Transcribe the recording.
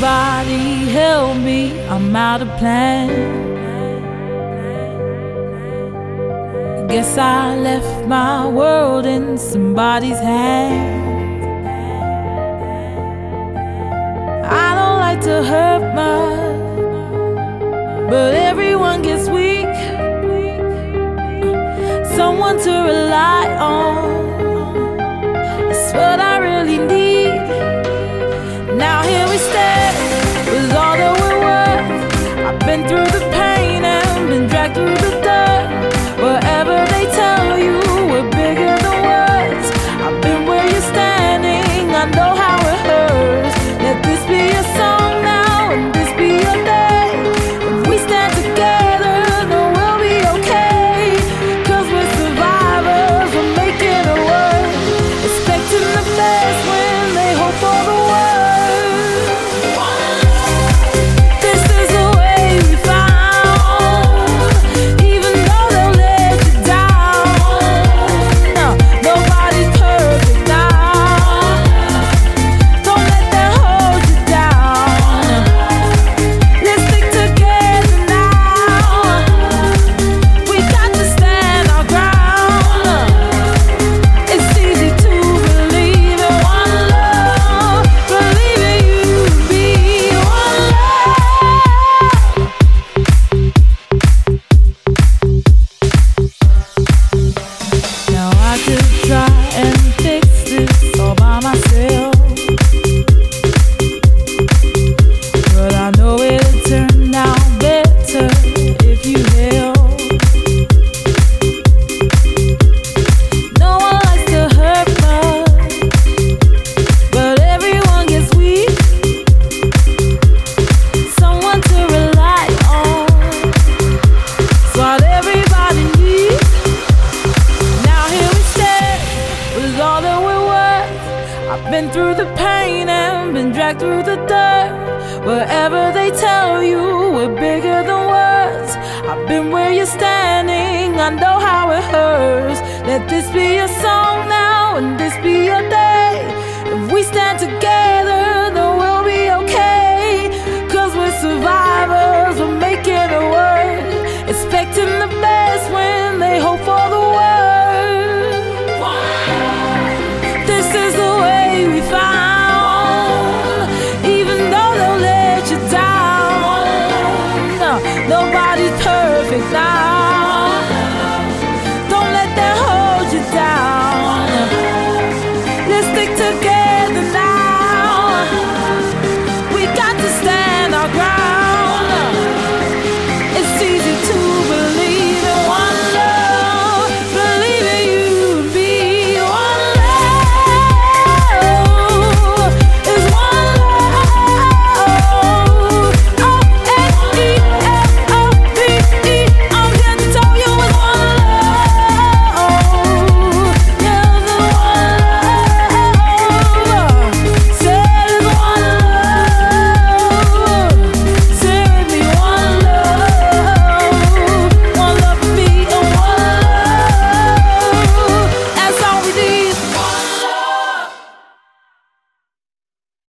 somebody help me, I'm out of plan. Guess I left my world in somebody's hands. I don't like to hurt much, but everyone gets weak. Someone to rely on, that's what I really need. Now here we stand, with all that we're worth. I've been through the pain and been dragged through the dirt. Wherever they tell you we're bigger than words, I've been where you're standing, I know how it hurts. Let this be a song now, and this be your day. If we stand together, then we'll be okay. 'Cause we're survivors, we're making it work. Expecting the best when they hope for the worst. I've been through the pain and been dragged through the dirt. Wherever they tell you we're bigger than words, I've been where you're standing, I know how it hurts. Let this be a song now, and this be your day. If we stand together,